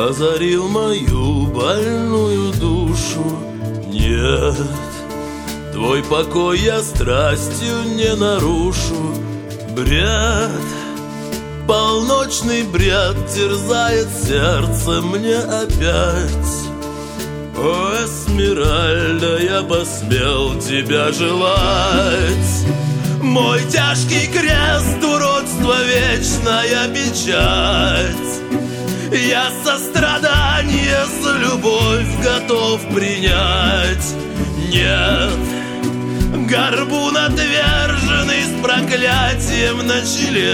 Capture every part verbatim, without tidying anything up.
озарил мою больную душу. Нет, твой покой я страстью не нарушу. Бред, полночный бред терзает сердце мне опять. О, Эсмеральда, я посмел тебя желать. Мой тяжкий крест, уродство, вечная печать. Я сострадание за любовь готов принять. Нет, горбун отверженный с проклятием на челе,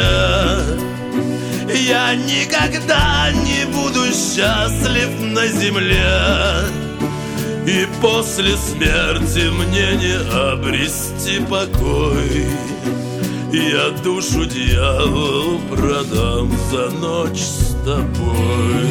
я никогда не буду счастлив на земле. И после смерти мне не обрести покой. Я душу дьяволу продам за ночь с тобой.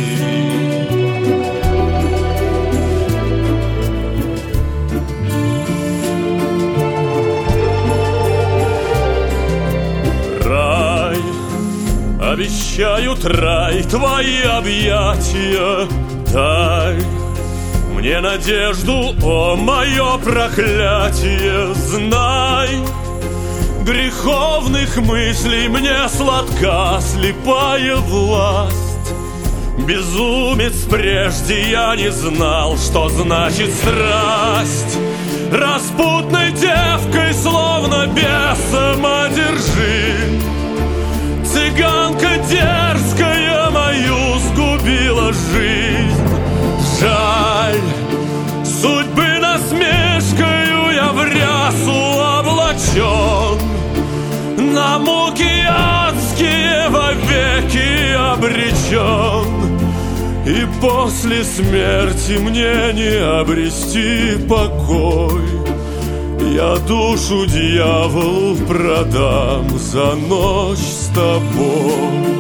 Рай, обещают рай, твои объятия дай мне надежду, о мое проклятие, знай. Греховных мыслей мне сладка слепая власть. Безумец, прежде я не знал, что значит страсть. Распутной девкой, словно бесом одержим, цыганка дерзкая мою сгубила жизнь. Жаль, судьбы насмешкою я в рясу облачен, на муки адские вовеки обречен. И после смерти мне не обрести покой. Я душу дьяволу продам за ночь с тобой.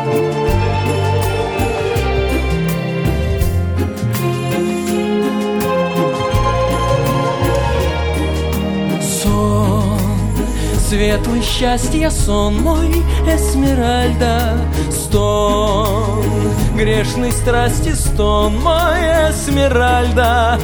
Светлый счастья сон мой, Эсмеральда, стон грешной страсти, стон мой, Эсмеральда.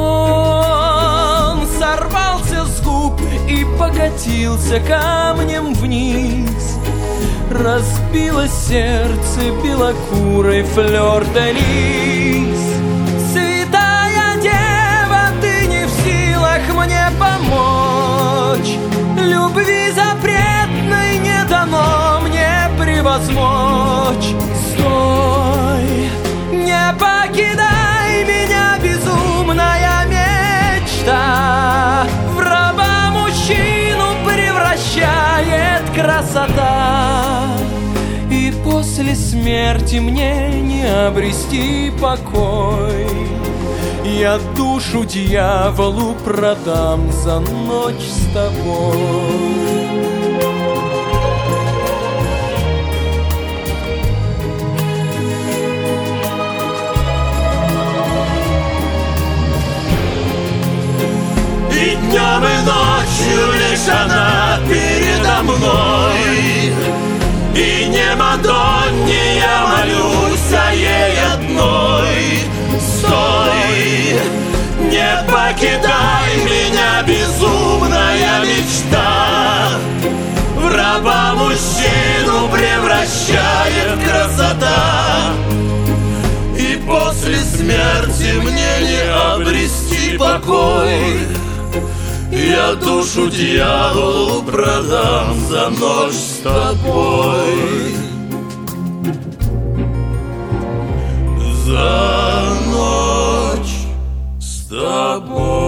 Он сорвался с губ и покатился камнем вниз. Разбилось сердце белокурой флёр-де-лис. Святая дева, ты не в силах мне помочь. Любви запретной не дано мне превозмочь. Стой, не покидай меня, безумная мечта. В раба мужчину превращает красота. И после смерти мне не обрести покой. Я душу дьяволу продам за ночь с тобой. И днем и ночью лишь она передо мной. И не Мадонне я молюсь, а ей одной. Стой, не покидай меня, безумная мечта. В раба мужчину превращает красота. И после смерти мне не обрести покой. Я душу дьяволу продам за ночь с тобой. За ночь с тобой.